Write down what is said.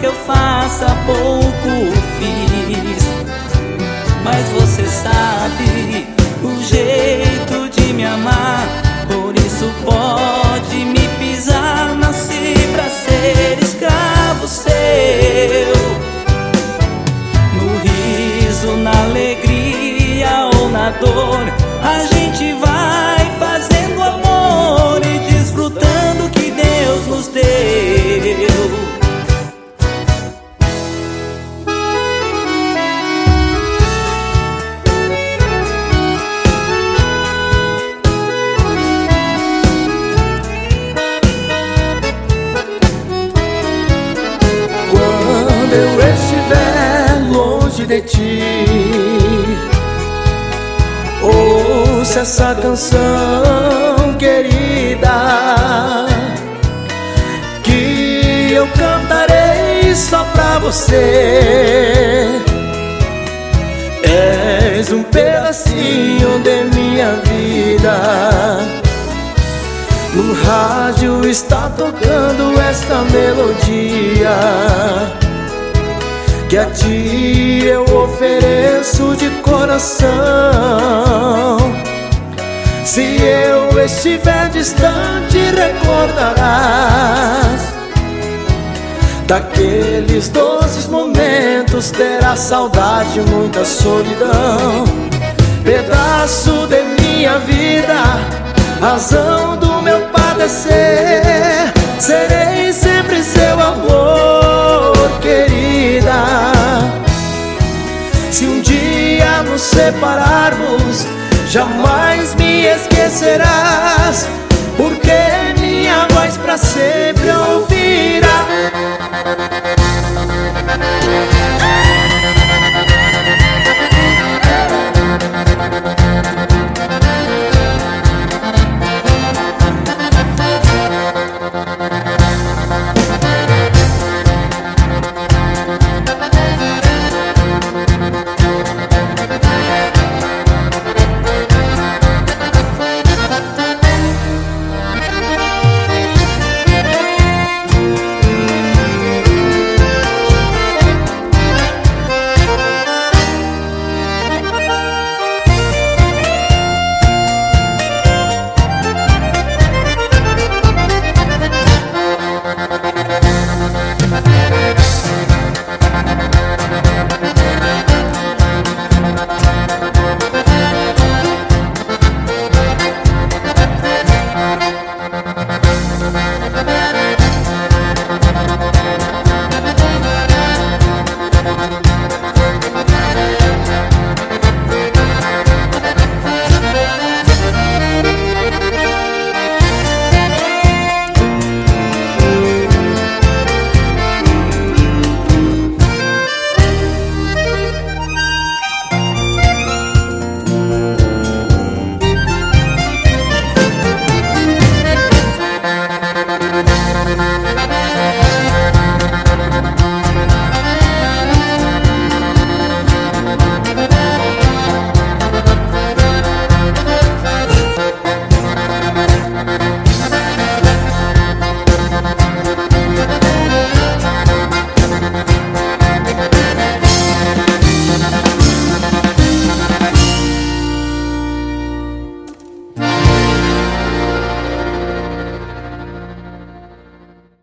que eu faça, pouco fiz. Mas você sabe o jeito de me amar, por isso pode me pisar. Nasci pra ser escravo seu, no riso, na alegria ou na dor, a gente vai fazendo amor e desfrutando o que Deus nos deu. Quando eu estiver longe de ti, ouça essa canção querida, que eu cantarei só pra você. És um pedacinho de minha vida. No rádio está tocando esta melodia, que a ti eu ofereço de coração. Se eu estiver distante, recordarás daqueles doces momentos. Terá saudade, muita solidão. Pedaço de minha vida, razão do meu padecer. Serei sempre seu amor, querida. Se um dia nos separarmos, jamais me esquecerás, porque minha voz pra sempre ouvirá.